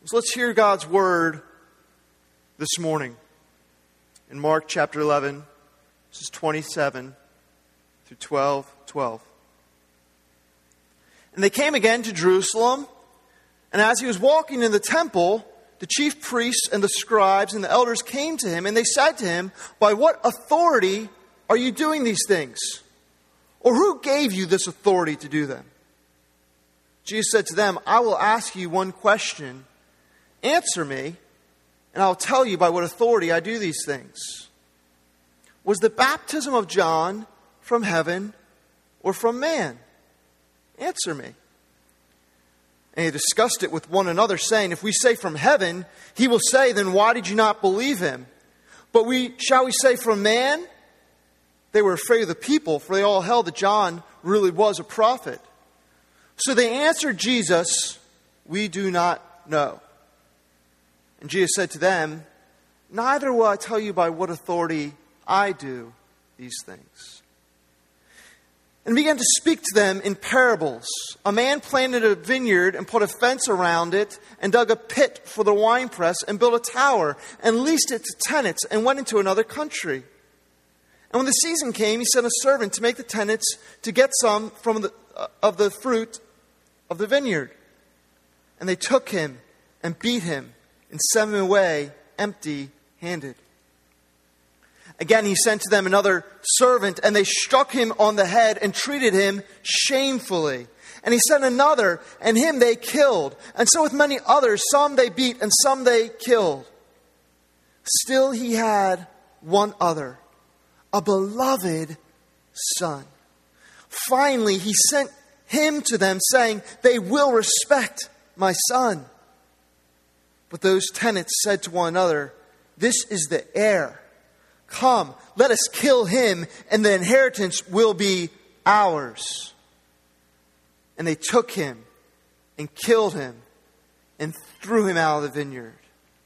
So let's hear God's word this morning. In Mark chapter 11, verses 27 through 12. And they came again to Jerusalem, and as he was walking in the temple, the chief priests and the scribes and the elders came to him, and they said to him, "By what authority are you doing these things? Or who gave you this authority to do them?" Jesus said to them, "I will ask you one question. Answer me, and I'll tell you by what authority I do these things. Was the baptism of John from heaven or from man? Answer me." And they discussed it with one another, saying, "If we say from heaven, he will say, then why did you not believe him? But shall we say from man?" They were afraid of the people, for they all held that John really was a prophet. So they answered Jesus, "We do not know." And Jesus said to them, "Neither will I tell you by what authority I do these things." And began to speak to them in parables. A man planted a vineyard and put a fence around it and dug a pit for the winepress and built a tower and leased it to tenants and went into another country. And when the season came, he sent a servant to make the tenants to get some of the fruit of the vineyard. And they took him and beat him and sent him away empty-handed. Again, he sent to them another servant, and they struck him on the head and treated him shamefully. And he sent another, and him they killed. And so with many others, some they beat and some they killed. Still he had one other, a beloved son. Finally, he sent him to them, saying, "They will respect my son." But those tenants said to one another, "This is the heir. Come, let us kill him, and the inheritance will be ours." And they took him and killed him and threw him out of the vineyard.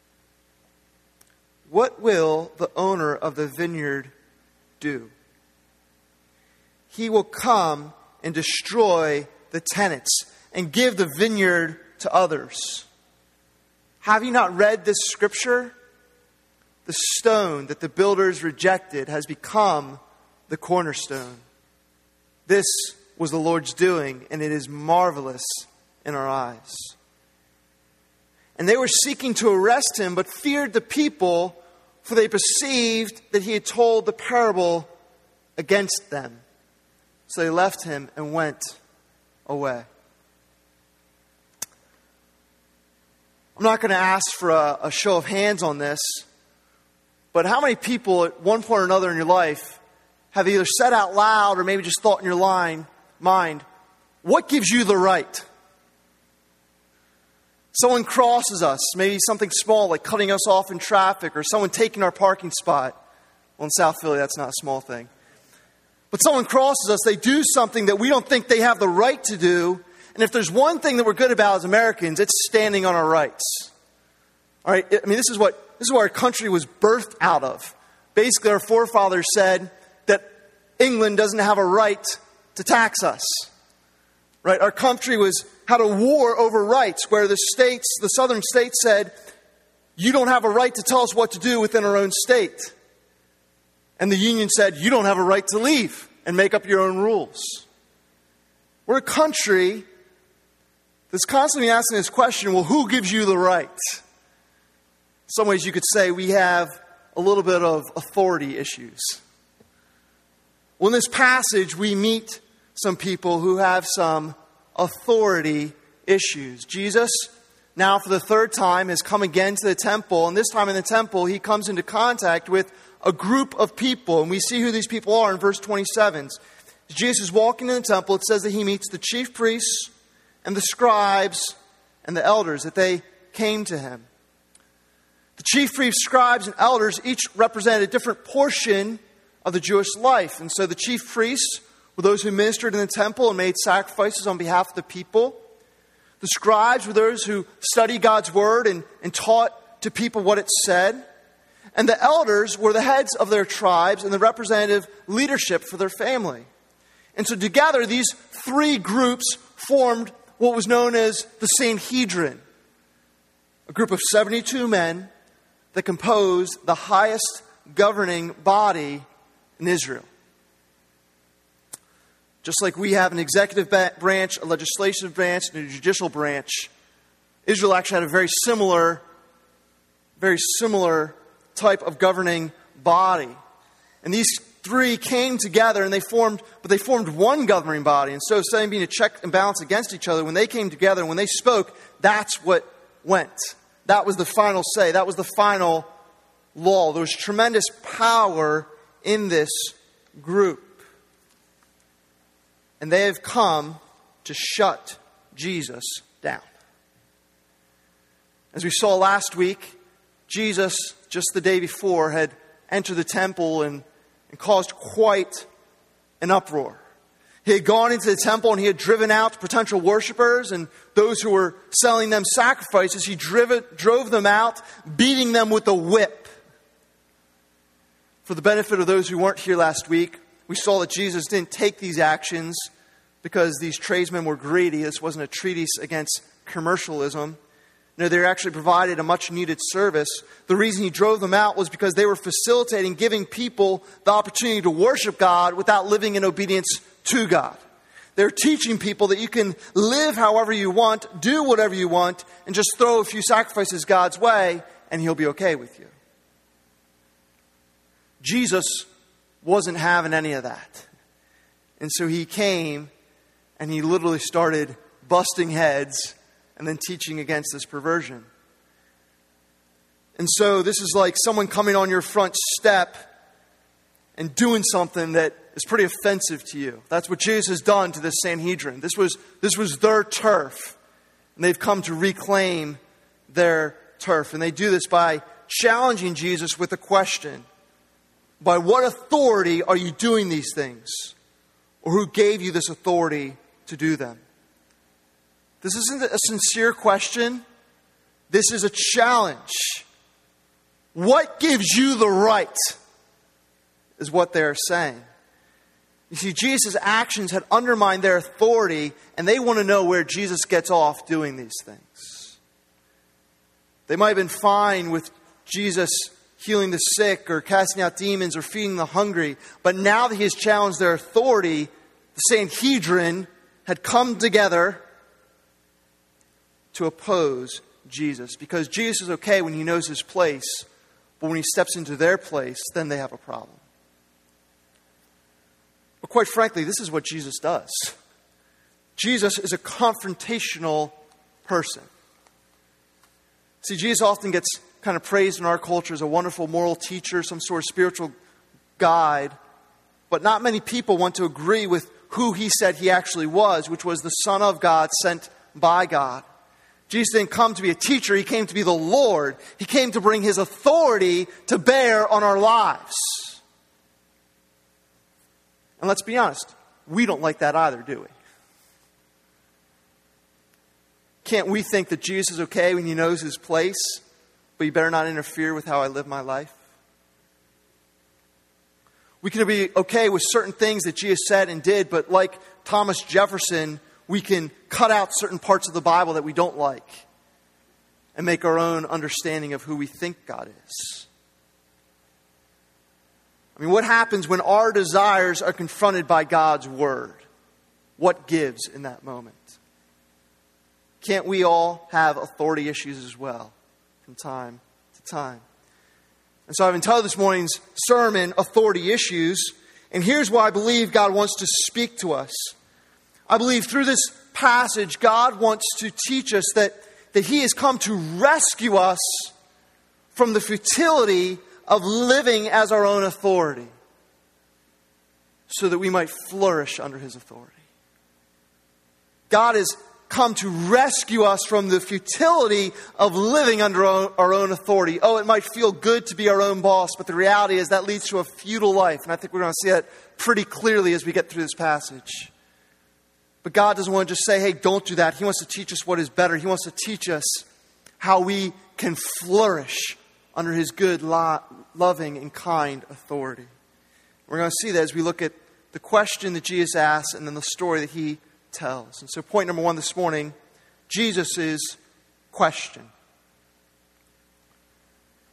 What will the owner of the vineyard do? He will come and destroy the tenants and give the vineyard to others. Have you not read this scripture? The stone that the builders rejected has become the cornerstone. This was the Lord's doing, and it is marvelous in our eyes. And they were seeking to arrest him, but feared the people, for they perceived that he had told the parable against them. So they left him and went away. I'm not going to ask for a show of hands on this, but how many people at one point or another in your life have either said out loud or maybe just thought in your mind, what gives you the right? Someone crosses us, maybe something small like cutting us off in traffic, or someone taking our parking spot. Well, in South Philly, that's not a small thing. But someone crosses us, they do something that we don't think they have the right to do. And if there's one thing that we're good about as Americans, it's standing on our rights. All right, I mean, this is what our country was birthed out of. Basically, our forefathers said that England doesn't have a right to tax us. Right? Our country had a war over rights, where the southern states said, you don't have a right to tell us what to do within our own state. And the Union said, you don't have a right to leave and make up your own rules. We're a country that's constantly asking this question, well, who gives you the right? In some ways you could say we have a little bit of authority issues. Well, in this passage, we meet some people who have some authority issues. Jesus, now for the third time, has come again to the temple. And this time in the temple, he comes into contact with a group of people. And we see who these people are in verse 27. As Jesus is walking in the temple, it says that he meets the chief priests and the scribes and the elders, that they came to him. The chief priests, scribes, and elders each represented a different portion of the Jewish life. And so the chief priests were those who ministered in the temple and made sacrifices on behalf of the people. The scribes were those who studied God's word and taught to people what it said. And the elders were the heads of their tribes and the representative leadership for their family. And so together, these three groups formed what was known as the Sanhedrin, a group of 72 men that composed the highest governing body in Israel. Just like we have an executive branch, a legislative branch, and a judicial branch, Israel actually had a very similar type of governing body. And these three came together and they formed one governing body. And so instead of being a check and balance against each other, when they came together and when they spoke, that's what went. That was the final say. That was the final law. There was tremendous power in this group. And they have come to shut Jesus down. As we saw last week, Jesus, just the day before, had entered the temple and caused quite an uproar. He had gone into the temple and he had driven out potential worshipers and those who were selling them sacrifices. He drove them out, beating them with a whip. For the benefit of those who weren't here last week, we saw that Jesus didn't take these actions because these tradesmen were greedy. This wasn't a treatise against commercialism. No, they actually provided a much-needed service. The reason he drove them out was because they were facilitating giving people the opportunity to worship God without living in obedience to God. They're teaching people that you can live however you want, do whatever you want, and just throw a few sacrifices God's way, and He'll be okay with you. Jesus wasn't having any of that. And so He came and He literally started busting heads and then teaching against this perversion. And so this is like someone coming on your front step and doing something that is pretty offensive to you. That's what Jesus has done to this Sanhedrin. This was their turf. And they've come to reclaim their turf. And they do this by challenging Jesus with a question. By what authority are you doing these things? Or who gave you this authority to do them? This isn't a sincere question. This is a challenge. What gives you the right? Is what they're saying. You see, Jesus' actions had undermined their authority, and they want to know where Jesus gets off doing these things. They might have been fine with Jesus healing the sick or casting out demons or feeding the hungry, but now that He has challenged their authority, the Sanhedrin had come together to oppose Jesus. Because Jesus is okay when He knows His place, but when He steps into their place, then they have a problem. But quite frankly, this is what Jesus does. Jesus is a confrontational person. See, Jesus often gets kind of praised in our culture as a wonderful moral teacher, some sort of spiritual guide. But not many people want to agree with who He said He actually was, which was the Son of God sent by God. Jesus didn't come to be a teacher. He came to be the Lord. He came to bring His authority to bear on our lives. And let's be honest, we don't like that either, do we? Can't we think that Jesus is okay when He knows His place, but He better not interfere with how I live my life? We can be okay with certain things that Jesus said and did, but like Thomas Jefferson, we can cut out certain parts of the Bible that we don't like and make our own understanding of who we think God is. I mean, what happens when our desires are confronted by God's Word? What gives in that moment? Can't we all have authority issues as well from time to time? And so I've entitled this morning's sermon, Authority Issues. And here's why I believe God wants to speak to us. I believe through this passage, God wants to teach us that He has come to rescue us from the futility of living as our own authority so that we might flourish under His authority. God has come to rescue us from the futility of living under our own authority. Oh, it might feel good to be our own boss, but the reality is that leads to a futile life. And I think we're going to see that pretty clearly as we get through this passage. But God doesn't want to just say, hey, don't do that. He wants to teach us what is better. He wants to teach us how we can flourish under His good, loving, and kind authority. We're going to see that as we look at the question that Jesus asks and then the story that He tells. And so point number one this morning, Jesus' question.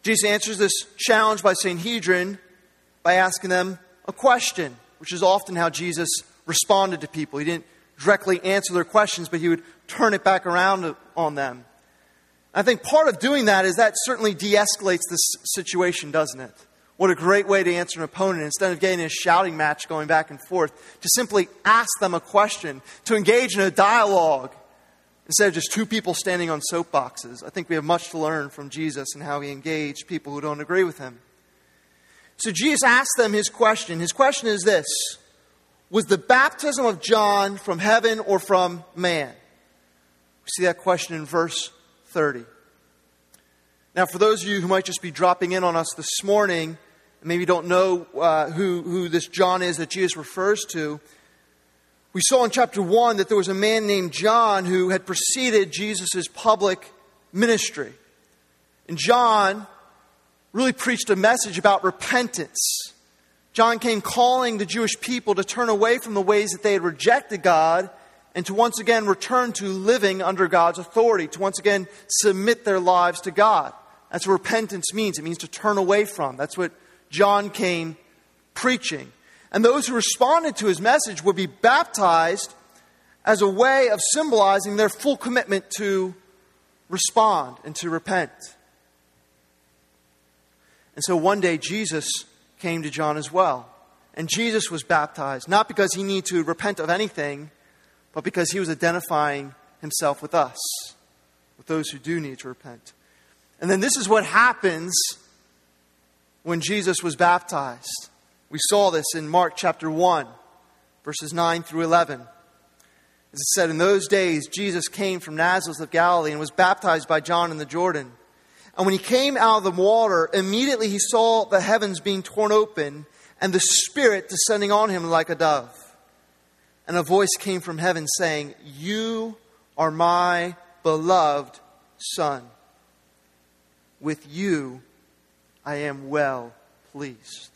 Jesus answers this challenge by Sanhedrin by asking them a question, which is often how Jesus responded to people. He didn't directly answer their questions, but he would turn it back around on them. I think part of doing that is that certainly de-escalates this situation, doesn't it? What a great way to answer an opponent. Instead of getting a shouting match going back and forth, to simply ask them a question, to engage in a dialogue, instead of just two people standing on soapboxes. I think we have much to learn from Jesus and how he engaged people who don't agree with him. So Jesus asked them his question. His question is this: was the baptism of John from heaven or from man? We see that question in verse 30. Now, for those of you who might just be dropping in on us this morning, and maybe don't know who this John is that Jesus refers to, we saw in chapter 1 that there was a man named John who had preceded Jesus' public ministry. And John really preached a message about repentance. John came calling the Jewish people to turn away from the ways that they had rejected God and to once again return to living under God's authority, to once again submit their lives to God. That's what repentance means. It means to turn away from. That's what John came preaching. And those who responded to his message would be baptized as a way of symbolizing their full commitment to respond and to repent. And so one day Jesus came to John as well. And Jesus was baptized, not because he needed to repent of anything, but because he was identifying himself with us, with those who do need to repent. And then this is what happens when Jesus was baptized. We saw this in Mark chapter 1, verses 9 through 11. As it said, in those days Jesus came from Nazareth of Galilee and was baptized by John in the Jordan. And when he came out of the water, immediately he saw the heavens being torn open and the Spirit descending on him like a dove. And a voice came from heaven saying, "You are my beloved Son. With you I am well pleased."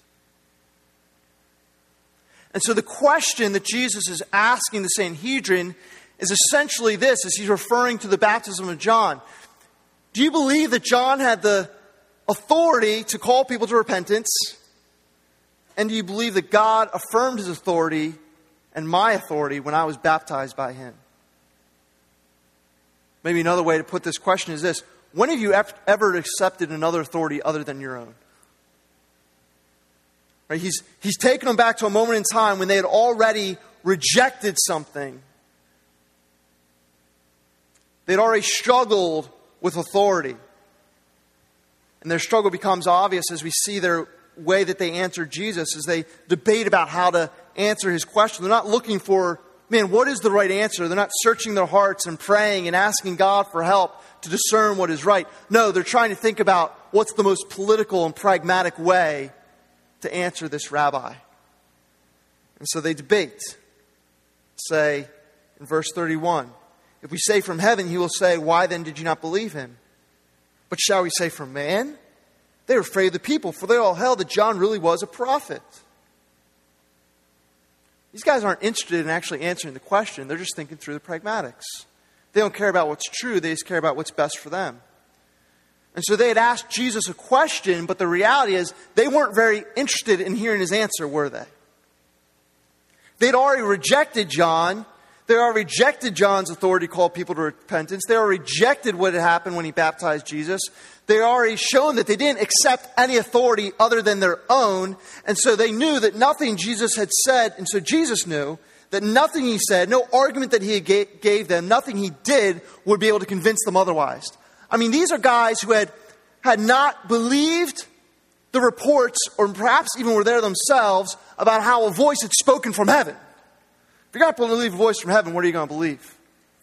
And so the question that Jesus is asking the Sanhedrin is essentially this, as he's referring to the baptism of John. Do you believe that John had the authority to call people to repentance? And do you believe that God affirmed his authority and my authority when I was baptized by him? Maybe another way to put this question is this: when have you ever accepted another authority other than your own? Right? He's taken them back to a moment in time when they had already rejected something. They'd already struggled with authority. And their struggle becomes obvious as we see their way that they answered Jesus, as they debate about how to answer his question. They're not looking for, what is the right answer? They're not searching their hearts and praying and asking God for help to discern what is right. No, they're trying to think about what's the most political and pragmatic way to answer this rabbi. And so they debate. Say, in verse 31, if we say from heaven, he will say, why then did you not believe him? But shall we say from man? They were afraid of the people, for they all held that John really was a prophet. These guys aren't interested in actually answering the question. They're just thinking through the pragmatics. They don't care about what's true. They just care about what's best for them. And so they had asked Jesus a question, but the reality is they weren't very interested in hearing his answer, were they? They'd already rejected John. They already rejected John's authority to call people to repentance. They already rejected what had happened when he baptized Jesus. They already shown that they didn't accept any authority other than their own. And so they knew that nothing Jesus had said, and so Jesus knew that nothing he said, no argument that he gave them, nothing he did would be able to convince them otherwise. I mean, these are guys who had not believed the reports, or perhaps even were there themselves, about how a voice had spoken from heaven. If you're not going to believe a voice from heaven, what are you going to believe?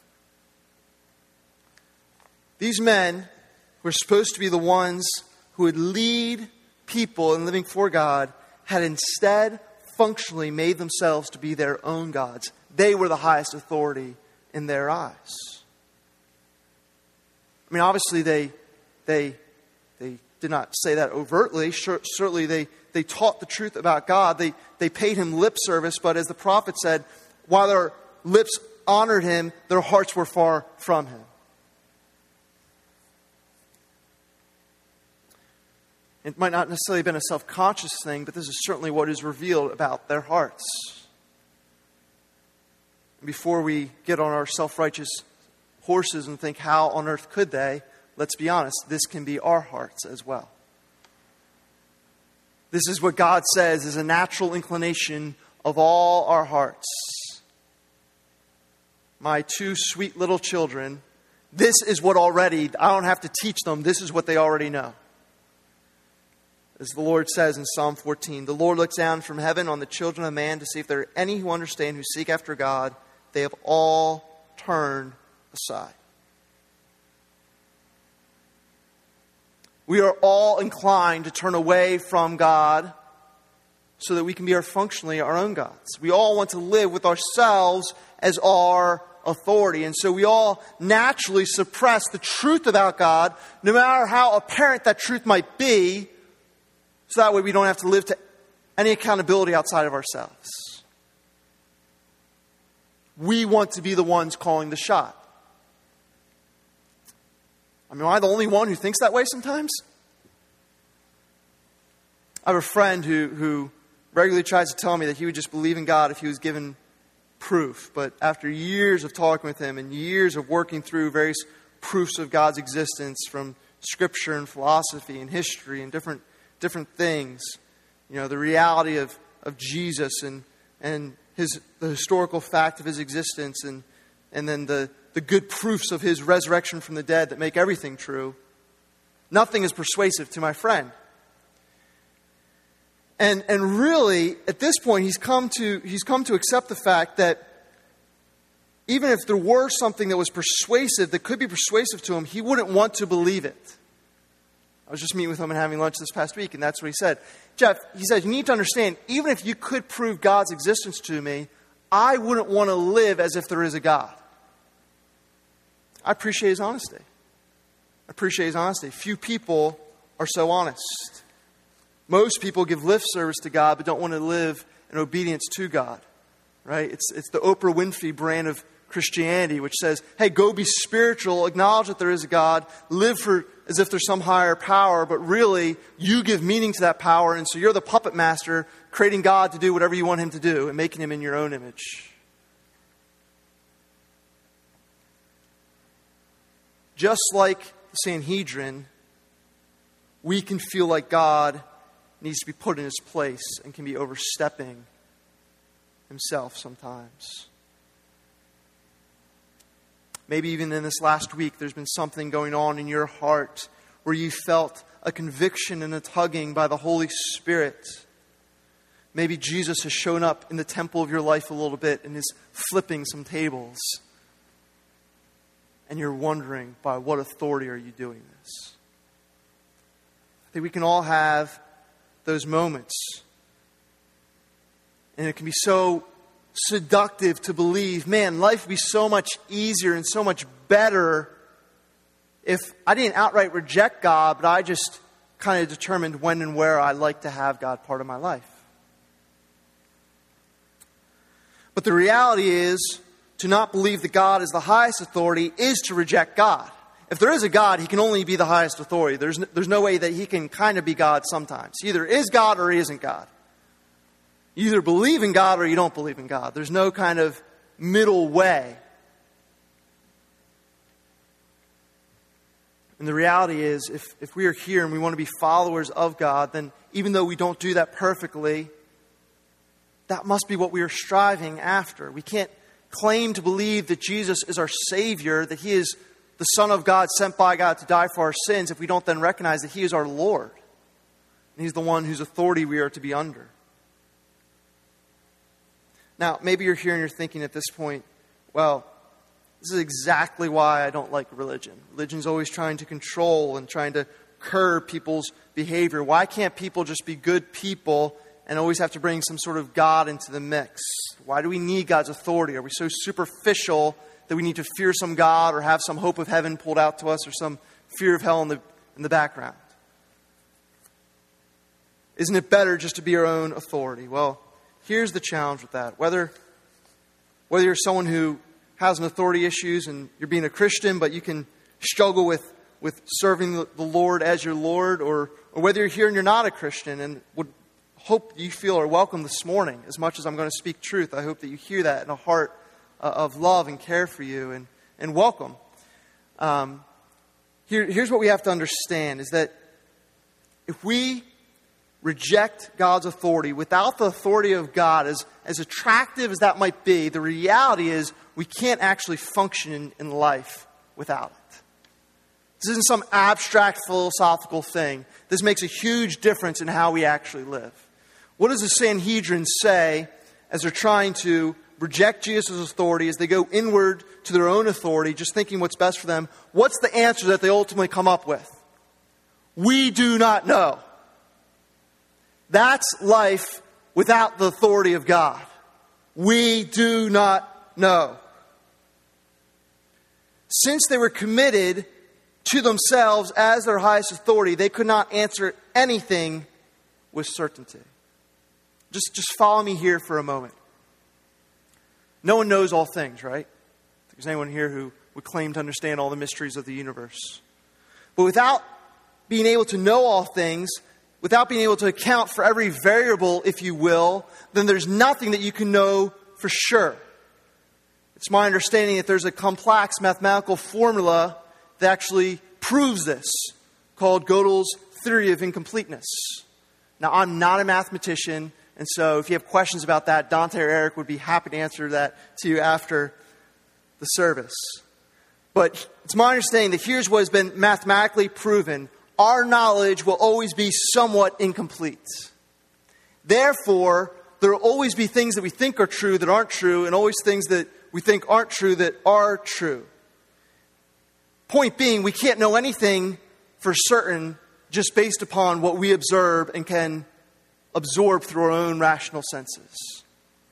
These men who are supposed to be the ones who would lead people in living for God had instead functionally made themselves to be their own gods. They were the highest authority in their eyes. I mean, obviously they did not say that overtly. Certainly they taught the truth about God. They paid him lip service, but as the prophet said, while their lips honored him, their hearts were far from him. It might not necessarily have been a self-conscious thing, but this is certainly what is revealed about their hearts. And before we get on our self-righteous horses and think, how on earth could they? Let's be honest, this can be our hearts as well. This is what God says is a natural inclination of all our hearts. My two sweet little children, this is what already, I don't have to teach them, this is what they already know. As the Lord says in Psalm 14, the Lord looks down from heaven on the children of man to see if there are any who understand, who seek after God. They have all turned aside. We are all inclined to turn away from God so that we can be functionally our own gods. We all want to live with ourselves as our authority. And so we all naturally suppress the truth about God, no matter how apparent that truth might be, so that way we don't have to live to any accountability outside of ourselves. We want to be the ones calling the shot. I mean, am I the only one who thinks that way sometimes? I have a friend who regularly tries to tell me that he would just believe in God if he was given proof. But after years of talking with him and years of working through various proofs of God's existence from Scripture and philosophy and history and different things, the reality of Jesus and the historical fact of his existence and then the good proofs of his resurrection from the dead that make everything true, nothing is persuasive to my friend. And really, at this point, he's come to accept the fact that even if there were something that was persuasive, that could be persuasive to him, he wouldn't want to believe it. I was just meeting with him and having lunch this past week, and that's what he said. Jeff, he said, you need to understand, even if you could prove God's existence to me, I wouldn't want to live as if there is a God. I appreciate his honesty. Few people are so honest. Most people give lip service to God but don't want to live in obedience to God. Right? It's the Oprah Winfrey brand of Christianity, which says, hey, go be spiritual, acknowledge that there is a God, live as if there's some higher power, but really you give meaning to that power, and so you're the puppet master creating God to do whatever you want him to do and making him in your own image. Just like the Sanhedrin, we can feel like God needs to be put in his place and can be overstepping himself sometimes. Maybe even in this last week, there's been something going on in your heart where you felt a conviction and a tugging by the Holy Spirit. Maybe Jesus has shown up in the temple of your life a little bit and is flipping some tables. And you're wondering, by what authority are you doing this? I think we can all have those moments. And it can be so seductive to believe, man, life would be so much easier and so much better if I didn't outright reject God, but I just kind of determined when and where I'd like to have God part of my life. But the reality is, to not believe that God is the highest authority is to reject God. If there is a God, he can only be the highest authority. There's no way that he can kind of be God sometimes. He either is God or he isn't God. You either believe in God or you don't believe in God. There's no kind of middle way. And the reality is, if we are here and we want to be followers of God, then even though we don't do that perfectly, that must be what we are striving after. We can't claim to believe that Jesus is our Savior, that he is the Son of God sent by God to die for our sins, if we don't then recognize that he is our Lord. And he's the one whose authority we are to be under. Now, maybe you're here and you're thinking at this point, well, this is exactly why I don't like religion. Religion's always trying to control and trying to curb people's behavior. Why can't people just be good people and always have to bring some sort of God into the mix? Why do we need God's authority? Are we so superficial that we need to fear some God or have some hope of heaven pulled out to us or some fear of hell in the background? Isn't it better just to be our own authority? Well, here's the challenge with that. Whether you're someone who has an authority issues and you're being a Christian, but you can struggle with with serving the Lord as your Lord, or whether you're here and you're not a Christian, and would hope you feel are welcome this morning. As much as I'm going to speak truth, I hope that you hear that in a heart of love and care for you, and welcome. Here's what we have to understand, is that if we reject God's authority without the authority of God, as attractive as that might be, the reality is we can't actually function in life without it. This isn't some abstract philosophical thing. This makes a huge difference in how we actually live. What does the Sanhedrin say as they're trying to reject Jesus' authority, as they go inward to their own authority, just thinking what's best for them? What's the answer that they ultimately come up with? We do not know. That's life without the authority of God. We do not know. Since they were committed to themselves as their highest authority, they could not answer anything with certainty. Just follow me here for a moment. No one knows all things, right? There's anyone here who would claim to understand all the mysteries of the universe. But without being able to know all things, without being able to account for every variable, if you will, then there's nothing that you can know for sure. It's my understanding that there's a complex mathematical formula that actually proves this, called Gödel's theory of incompleteness. Now, I'm not a mathematician, and so if you have questions about that, Dante or Eric would be happy to answer that to you after the service. But it's my understanding that here's what has been mathematically proven. Our knowledge will always be somewhat incomplete. Therefore, there will always be things that we think are true that aren't true, and always things that we think aren't true that are true. Point being, we can't know anything for certain just based upon what we observe and can absorb through our own rational senses.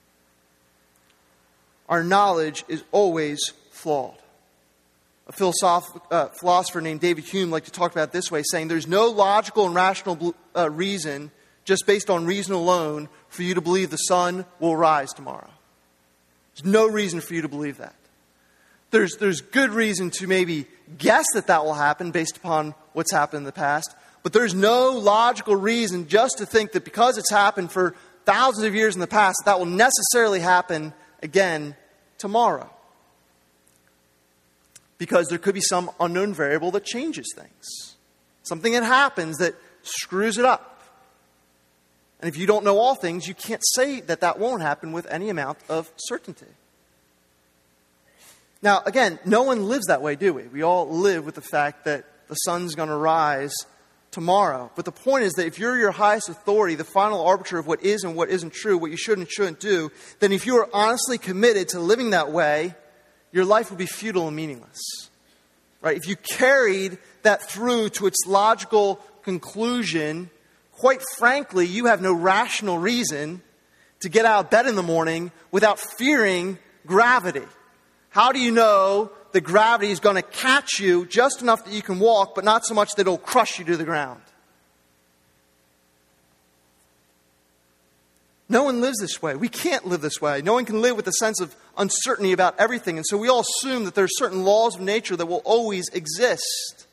Our knowledge is always flawed. A philosopher named David Hume liked to talk about it this way, saying there's no logical and rational reason, just based on reason alone, for you to believe the sun will rise tomorrow. There's no reason for you to believe that. There's good reason to maybe guess that will happen based upon what's happened in the past, but there's no logical reason just to think that because it's happened for thousands of years in the past, that will necessarily happen again tomorrow. Because there could be some unknown variable that changes things. Something that happens that screws it up. And if you don't know all things, you can't say that won't happen with any amount of certainty. Now, again, no one lives that way, do we? We all live with the fact that the sun's going to rise tomorrow. But the point is that if you're your highest authority, the final arbiter of what is and what isn't true, what you should and shouldn't do, then if you are honestly committed to living that way, your life would be futile and meaningless. Right? If you carried that through to its logical conclusion, quite frankly, you have no rational reason to get out of bed in the morning without fearing gravity. How do you know that gravity is going to catch you just enough that you can walk, but not so much that it'll crush you to the ground? No one lives this way. We can't live this way. No one can live with a sense of uncertainty about everything. And so we all assume that there are certain laws of nature that will always exist.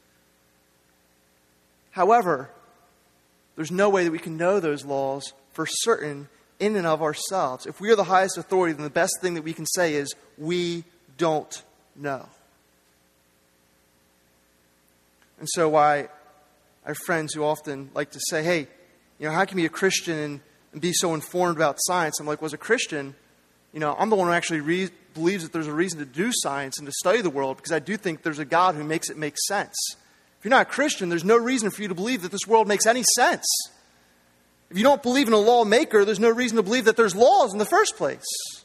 However, there's no way that we can know those laws for certain in and of ourselves. If we are the highest authority, then the best thing that we can say is, we don't know. And so I have friends who often like to say, hey, how can you be a Christian and be so informed about science? I'm like, well, as a Christian, I'm the one who actually believes that there's a reason to do science and to study the world, because I do think there's a God who makes it make sense. If you're not a Christian, there's no reason for you to believe that this world makes any sense. If you don't believe in a lawmaker, there's no reason to believe that there's laws in the first place.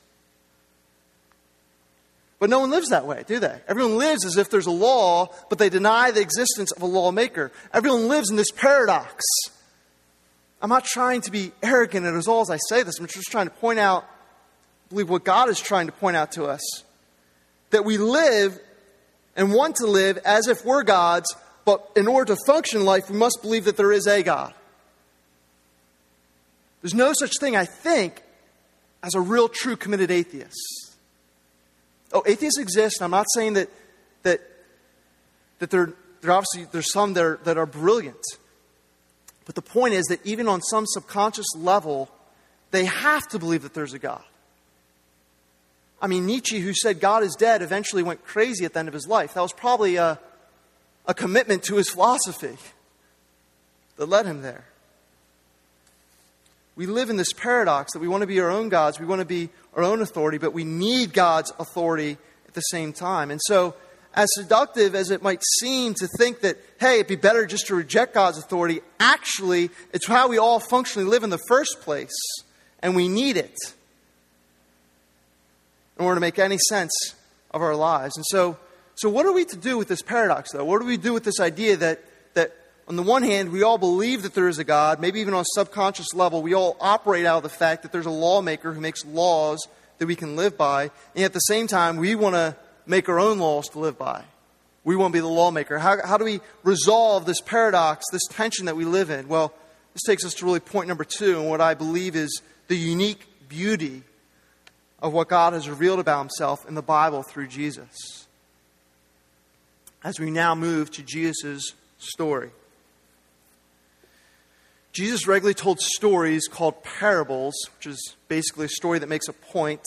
But no one lives that way, do they? Everyone lives as if there's a law, but they deny the existence of a lawmaker. Everyone lives in this paradox. I'm not trying to be arrogant as all as I say this. I'm just trying to point out, I believe what God is trying to point out to us, that we live and want to live as if we're gods, but in order to function in life, we must believe that there is a God. There's no such thing, I think, as a real, true, committed atheist. Oh, atheists exist, and I'm not saying that they're there's some that are brilliant. But the point is that even on some subconscious level, they have to believe that there's a God. I mean, Nietzsche, who said God is dead, eventually went crazy at the end of his life. That was probably a commitment to his philosophy that led him there. We live in this paradox that we want to be our own gods, we want to be our own authority, but we need God's authority at the same time. And so, as seductive as it might seem to think that, hey, it'd be better just to reject God's authority, actually, it's how we all functionally live in the first place, and we need it in order to make any sense of our lives. And so what are we to do with this paradox, though? What do we do with this idea that on the one hand, we all believe that there is a God, maybe even on a subconscious level, we all operate out of the fact that there's a lawmaker who makes laws that we can live by, and at the same time, we want to make our own laws to live by. We want to be the lawmaker. How do we resolve this paradox, this tension that we live in? Well, this takes us to really point number 2, and what I believe is the unique beauty of what God has revealed about himself in the Bible through Jesus. As we now move to Jesus' story. Jesus regularly told stories called parables, which is basically a story that makes a point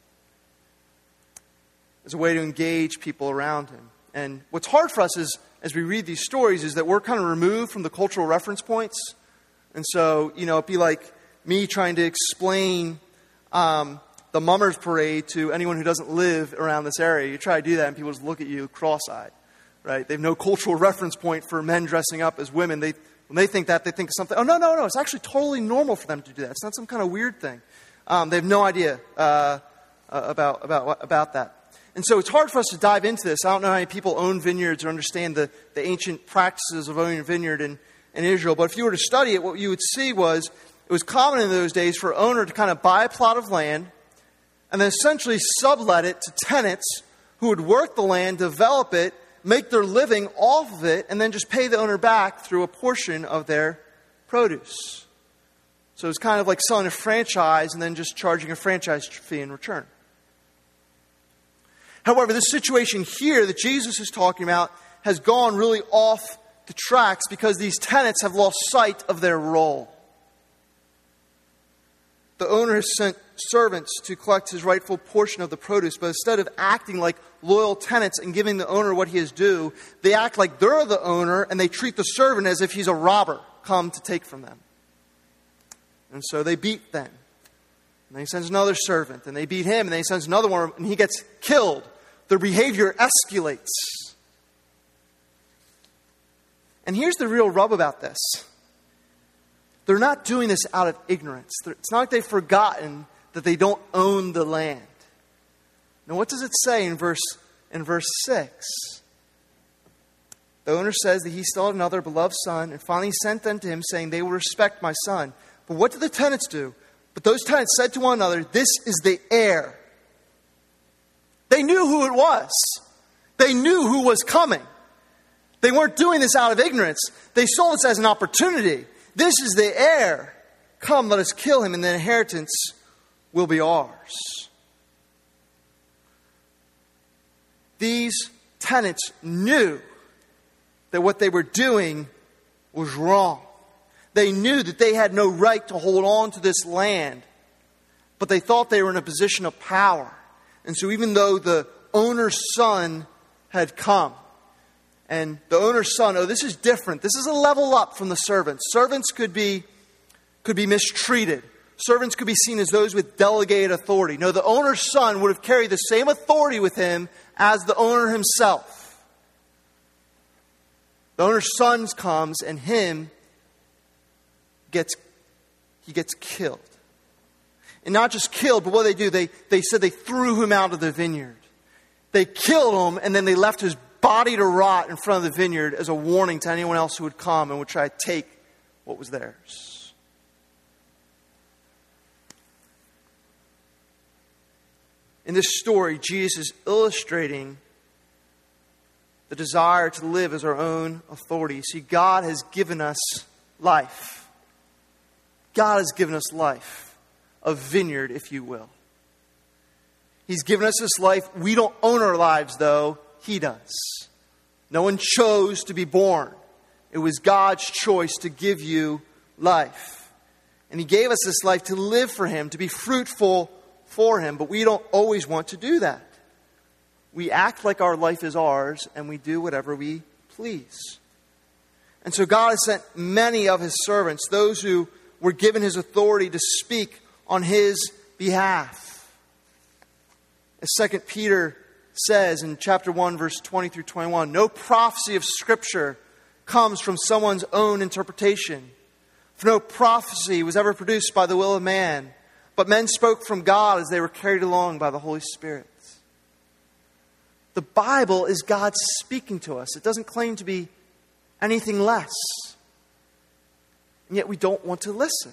as a way to engage people around him. And what's hard for us is, as we read these stories, is that we're kind of removed from the cultural reference points. And so, it'd be like me trying to explain the Mummers Parade to anyone who doesn't live around this area. You try to do that and people just look at you cross-eyed, right? They have no cultural reference point for men dressing up as women. When they think that, they think something, oh, no, it's actually totally normal for them to do that. It's not some kind of weird thing. They have no idea about that. And so it's hard for us to dive into this. I don't know how many people own vineyards or understand the ancient practices of owning a vineyard in Israel. But if you were to study it, what you would see was it was common in those days for an owner to kind of buy a plot of land and then essentially sublet it to tenants who would work the land, develop it, make their living off of it, and then just pay the owner back through a portion of their produce. So it's kind of like selling a franchise and then just charging a franchise fee in return. However, this situation here that Jesus is talking about has gone really off the tracks because these tenants have lost sight of their role. The owner has sent servants to collect his rightful portion of the produce, but instead of acting like loyal tenants and giving the owner what he is due, they act like they're the owner and they treat the servant as if he's a robber come to take from them. And so they beat them. And then he sends another servant, and they beat him, and then he sends another one, and he gets killed. Their behavior escalates. And here's the real rub about this. They're not doing this out of ignorance. It's not like they've forgotten that they don't own the land. Now, what does it say in verse 6? The owner says that he still had another beloved son, and finally sent them to him, saying, they will respect my son. But what did the tenants do? But those tenants said to one another, this is the heir. They knew who it was. They knew who was coming. They weren't doing this out of ignorance. They saw this as an opportunity. This is the heir. Come, let us kill him, and the inheritance will be ours. These tenants knew that what they were doing was wrong. They knew that they had no right to hold on to this land, but they thought they were in a position of power. And so even though the owner's son had come, and the owner's son, this is different. This is a level up from the servants. Servants could be mistreated. Servants could be seen as those with delegated authority. No, the owner's son would have carried the same authority with him as the owner himself. The owner's son comes, and he gets killed. And not just killed, but what they do, they said they threw him out of the vineyard. They killed him, and then they left his body to rot in front of the vineyard as a warning to anyone else who would come and would try to take what was theirs. In this story, Jesus is illustrating the desire to live as our own authority. See, God has given us life. God has given us life, a vineyard, if you will. He's given us this life. We don't own our lives, though. He does. No one chose to be born. It was God's choice to give you life. And He gave us this life to live for Him, to be fruitful for Him. But we don't always want to do that. We act like our life is ours, and we do whatever we please. And so God has sent many of His servants, those who were given His authority to speak on His behalf. As 2 Peter says in chapter 1, verse 20 through 21, no prophecy of Scripture comes from someone's own interpretation. For no prophecy was ever produced by the will of man, but men spoke from God as they were carried along by the Holy Spirit. The Bible is God speaking to us. It doesn't claim to be anything less. And yet we don't want to listen.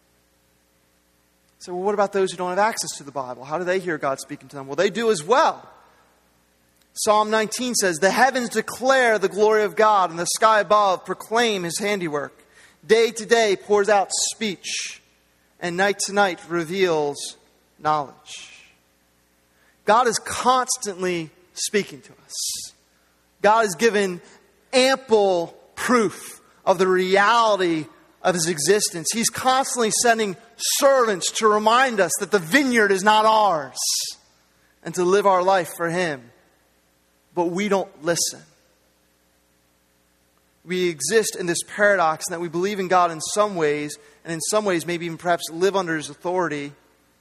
So, well, what about those who don't have access to the Bible? How do they hear God speaking to them? Well, they do as well. Psalm 19 says, the heavens declare the glory of God, and the sky above proclaim His handiwork. Day to day pours out speech, and night to night reveals knowledge. God is constantly speaking to us. God has given ample proof of the reality of His existence. He's constantly sending servants to remind us that the vineyard is not ours and to live our life for Him. But we don't listen. We exist in this paradox in that we believe in God in some ways, and in some ways maybe even perhaps live under His authority,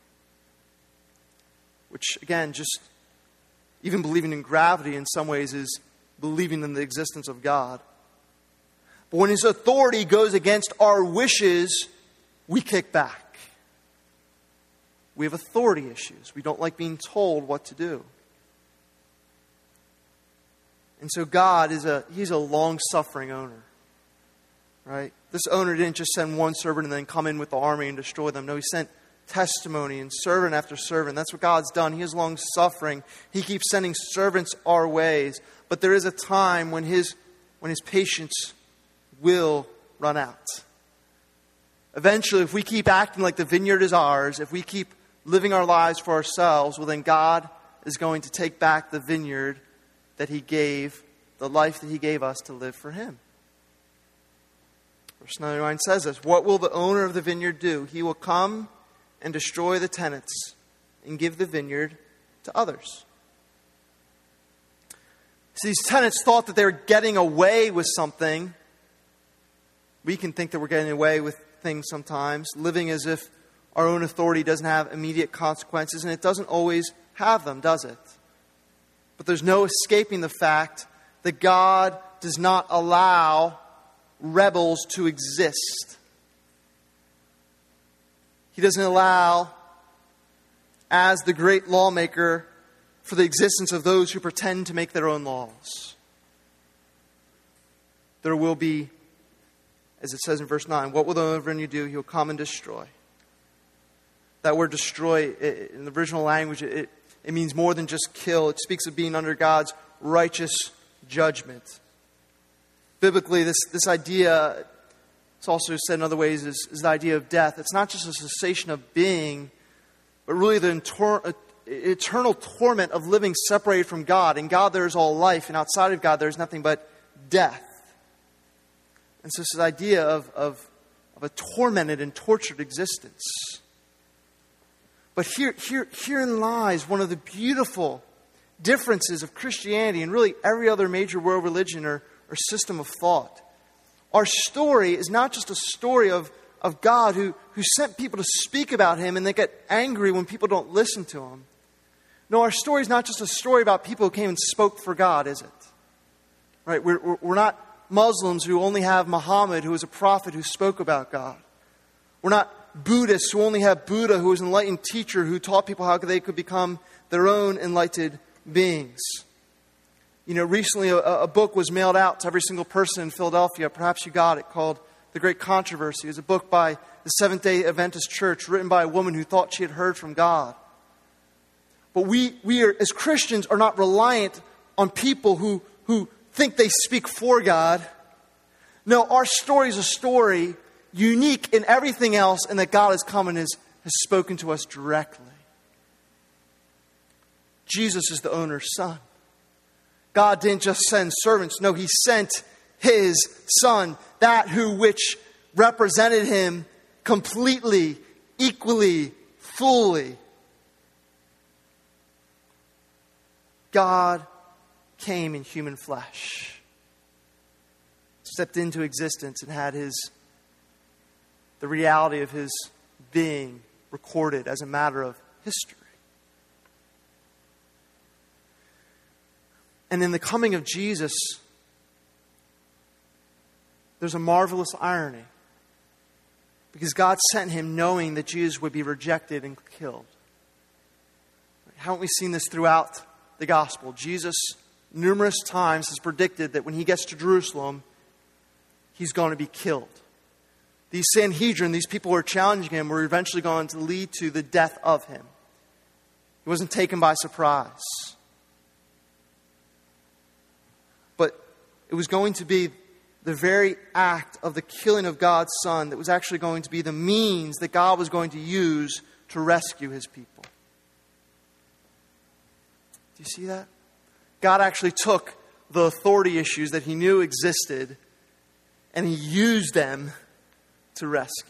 which again, just even believing in gravity in some ways is believing in the existence of God. But when His authority goes against our wishes, we kick back. We have authority issues. We don't like being told what to do. And so God He's a long-suffering owner. Right? This owner didn't just send one servant and then come in with the army and destroy them. No, He sent testimony and servant after servant. That's what God's done. He is long-suffering. He keeps sending servants our ways. But there is a time when His patience will run out. Eventually, if we keep acting like the vineyard is ours, if we keep living our lives for ourselves, well then God is going to take back the vineyard that He gave, the life that He gave us to live for Him. Verse 9 says this, what will the owner of the vineyard do? He will come and destroy the tenants and give the vineyard to others. So these tenants thought that they were getting away with something. We can think that we're getting away with things sometimes, living as if our own authority doesn't have immediate consequences, and it doesn't always have them, does it? But there's no escaping the fact that God does not allow rebels to exist. He doesn't allow, as the great lawmaker, for the existence of those who pretend to make their own laws. There will be, as it says in verse 9, what will the owner of the vineyard do? He will come and destroy. That word destroy, in the original language, it means more than just kill. It speaks of being under God's righteous judgment. Biblically, this idea, it's also said in other ways, is the idea of death. It's not just a cessation of being, but really the eternal torment of living separated from God. In God there is all life, and outside of God there is nothing but death. And so it's this idea of a tormented and tortured existence. But herein lies one of the beautiful differences of Christianity and really every other major world religion or system of thought. Our story is not just a story of God who sent people to speak about Him and they get angry when people don't listen to Him. No, our story is not just a story about people who came and spoke for God, is it? Right? We're not Muslims who only have Muhammad, who was a prophet who spoke about God. We're not Buddhists who only have Buddha, who was an enlightened teacher who taught people how they could become their own enlightened beings. You know, recently a book was mailed out to every single person in Philadelphia. Perhaps you got it, called The Great Controversy. It was a book by the Seventh-day Adventist Church written by a woman who thought she had heard from God. But we are, as Christians, are not reliant on people who think they speak for God. No, our story is a story unique in everything else, and that God has come and has spoken to us directly. Jesus is the owner's son. God didn't just send servants. No, He sent His Son, that who which represented Him completely, equally, fully. God came in human flesh, stepped into existence, and had the reality of His being recorded as a matter of history. And in the coming of Jesus, there's a marvelous irony. Because God sent Him knowing that Jesus would be rejected and killed. Haven't we seen this throughout the gospel? Jesus numerous times has predicted that when He gets to Jerusalem, He's going to be killed. These Sanhedrin, these people who are challenging Him, were eventually going to lead to the death of Him. He wasn't taken by surprise. But it was going to be the very act of the killing of God's Son that was actually going to be the means that God was going to use to rescue His people. Do you see that? God actually took the authority issues that He knew existed and He used them to rescue.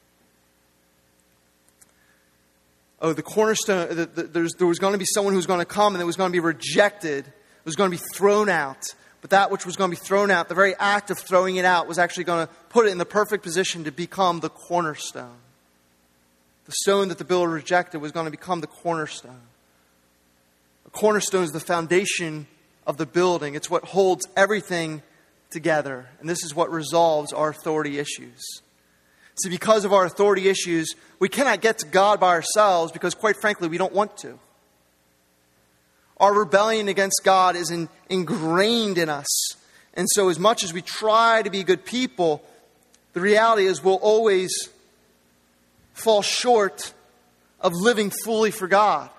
Oh, the cornerstone, there was going to be someone who was going to come and that was going to be rejected, was going to be thrown out. But that which was going to be thrown out, the very act of throwing it out, was actually going to put it in the perfect position to become the cornerstone. The stone that the builder rejected was going to become the cornerstone. The cornerstone is the foundation of the building. It's what holds everything together. And this is what resolves our authority issues. See, because of our authority issues, we cannot get to God by ourselves because, quite frankly, we don't want to. Our rebellion against God is ingrained in us. And so as much as we try to be good people, the reality is we'll always fall short of living fully for God.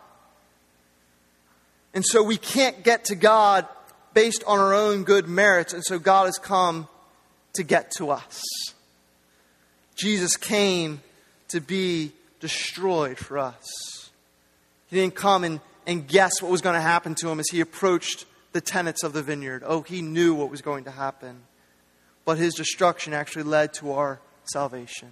And so we can't get to God based on our own good merits. And so God has come to get to us. Jesus came to be destroyed for us. He didn't come and guess what was going to happen to Him as He approached the tenants of the vineyard. Oh, He knew what was going to happen. But His destruction actually led to our salvation.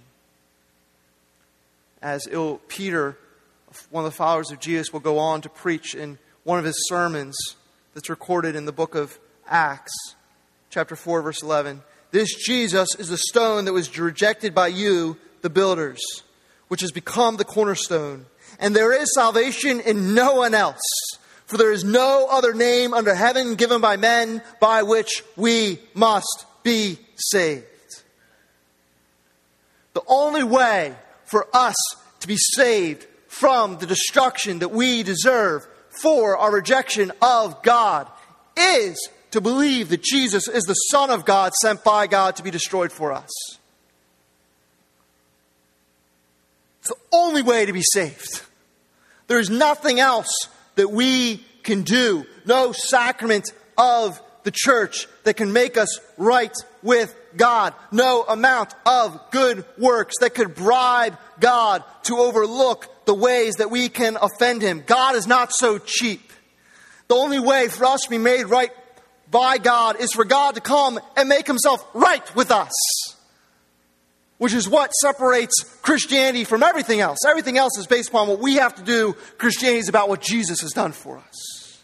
As Peter, one of the followers of Jesus, will go on to preach in one of his sermons that's recorded in the book of Acts, chapter 4, verse 11. This Jesus is the stone that was rejected by you, the builders, which has become the cornerstone. And there is salvation in no one else. For there is no other name under heaven given by men by which we must be saved. The only way for us to be saved from the destruction that we deserve for our rejection of God is to believe that Jesus is the Son of God sent by God to be destroyed for us. It's the only way to be saved. There is nothing else that we can do. No sacrament of the church that can make us right with God. No amount of good works that could bribe God to overlook the ways that we can offend Him. God is not so cheap. The only way for us to be made right by God is for God to come and make Himself right with us. Which is what separates Christianity from everything else. Everything else is based upon what we have to do. Christianity is about what Jesus has done for us.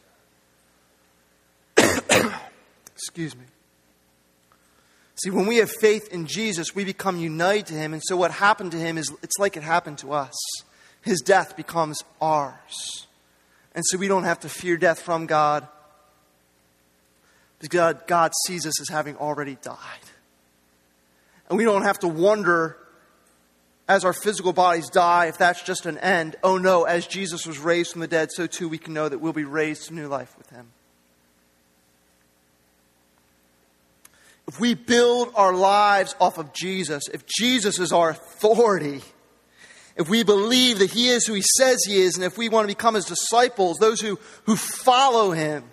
Excuse me. See, when we have faith in Jesus, we become united to Him. And so what happened to Him is, it's like it happened to us. His death becomes ours. And so we don't have to fear death from God. Because God sees us as having already died. And we don't have to wonder, as our physical bodies die, if that's just an end. Oh no, as Jesus was raised from the dead, so too we can know that we'll be raised to new life with Him. If we build our lives off of Jesus, if Jesus is our authority, if we believe that He is who He says He is, and if we want to become His disciples, those who follow Him,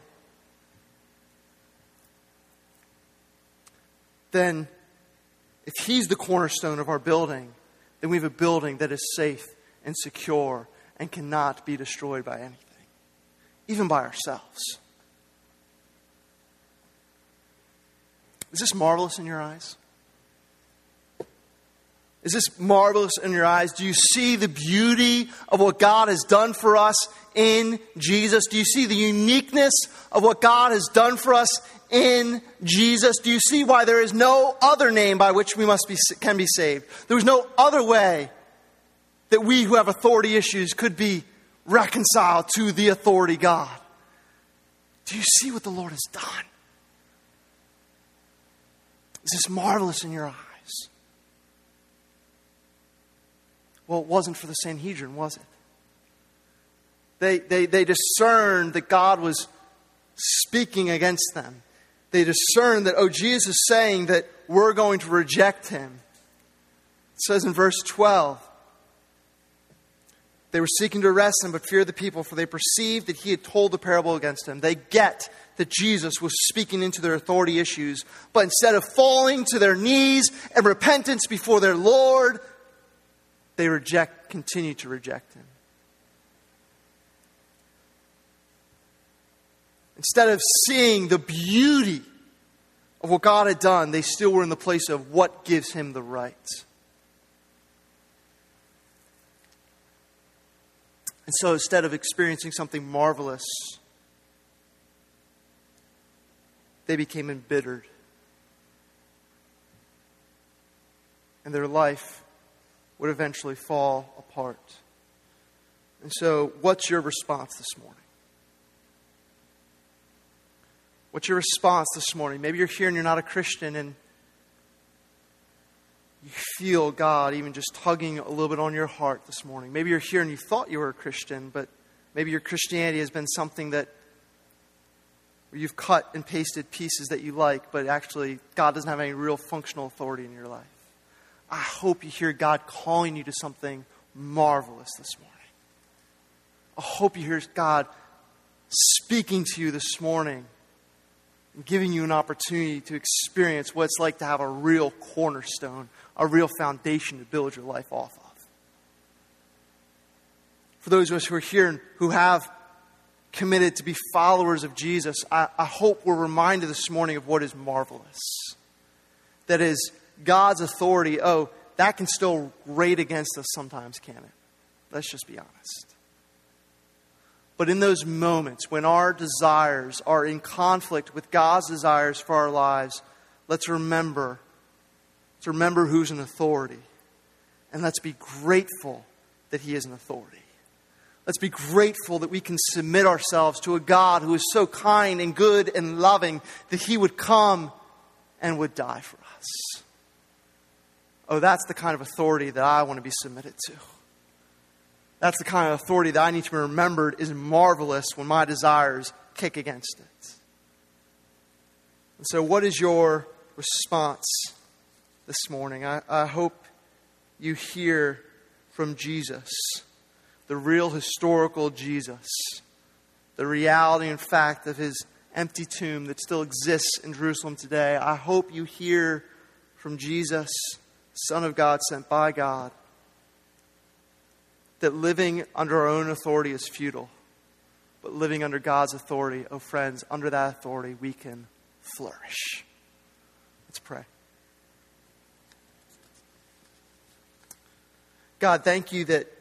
then if He's the cornerstone of our building, then we have a building that is safe and secure and cannot be destroyed by anything, even by ourselves. Is this marvelous in your eyes? Is this marvelous in your eyes? Do you see the beauty of what God has done for us in Jesus? Do you see the uniqueness of what God has done for us in Jesus? Do you see why there is no other name by which we can be saved? There was no other way that we who have authority issues could be reconciled to the authority God. Do you see what the Lord has done? Is this marvelous in your eyes? Well, it wasn't for the Sanhedrin, was it? They discerned that God was speaking against them. They discerned that, Jesus is saying that we're going to reject him. It says in verse 12, they were seeking to arrest him, but feared the people, for they perceived that he had told the parable against him. They get that Jesus was speaking into their authority issues, but instead of falling to their knees and repentance before their Lord, they continue to reject him. Instead of seeing the beauty of what God had done, they still were in the place of what gives him the right. And so instead of experiencing something marvelous, they became embittered. And their life would eventually fall apart. And so, what's your response this morning? What's your response this morning? Maybe you're here and you're not a Christian and you feel God even just tugging a little bit on your heart this morning. Maybe you're here and you thought you were a Christian, but maybe your Christianity has been something that where you've cut and pasted pieces that you like, but actually God doesn't have any real functional authority in your life. I hope you hear God calling you to something marvelous this morning. I hope you hear God speaking to you this morning and giving you an opportunity to experience what it's like to have a real cornerstone, a real foundation to build your life off of. For those of us who are here and who have committed to be followers of Jesus, I hope we're reminded this morning of what is marvelous. That is, God's authority, that can still grate against us sometimes, can it? Let's just be honest. But in those moments when our desires are in conflict with God's desires for our lives, let's remember who's an authority. And let's be grateful that he is an authority. Let's be grateful that we can submit ourselves to a God who is so kind and good and loving that he would come and would die for us. That's the kind of authority that I want to be submitted to. That's the kind of authority that I need to be remembered is marvelous when my desires kick against it. And so what is your response this morning? I hope you hear from Jesus, the real historical Jesus, the reality and fact of his empty tomb that still exists in Jerusalem today. I hope you hear from Jesus, Son of God, sent by God, that living under our own authority is futile, but living under God's authority, friends, under that authority we can flourish. Let's pray. God, thank you that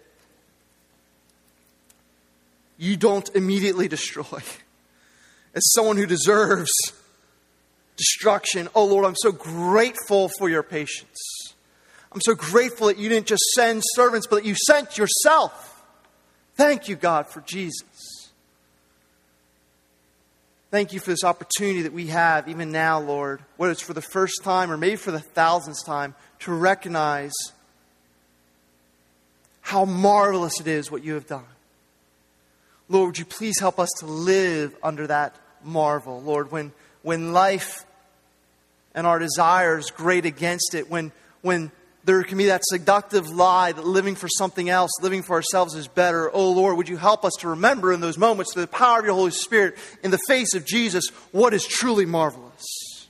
you don't immediately destroy. As someone who deserves destruction, Lord, I'm so grateful for your patience. I'm so grateful that you didn't just send servants, but that you sent yourself. Thank you, God, for Jesus. Thank you for this opportunity that we have even now, Lord, whether it's for the first time or maybe for the thousandth time, to recognize how marvelous it is what you have done. Lord, would you please help us to live under that marvel, Lord, when life and our desires grate against it, when there can be that seductive lie that living for something else, living for ourselves is better. Oh Lord, would you help us to remember in those moments through the power of your Holy Spirit in the face of Jesus what is truly marvelous.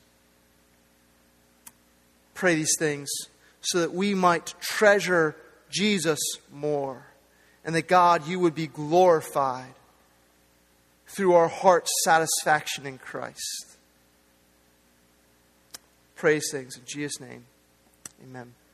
Pray these things so that we might treasure Jesus more and that God, you would be glorified through our heart's satisfaction in Christ. praise things in Jesus' name. Amen.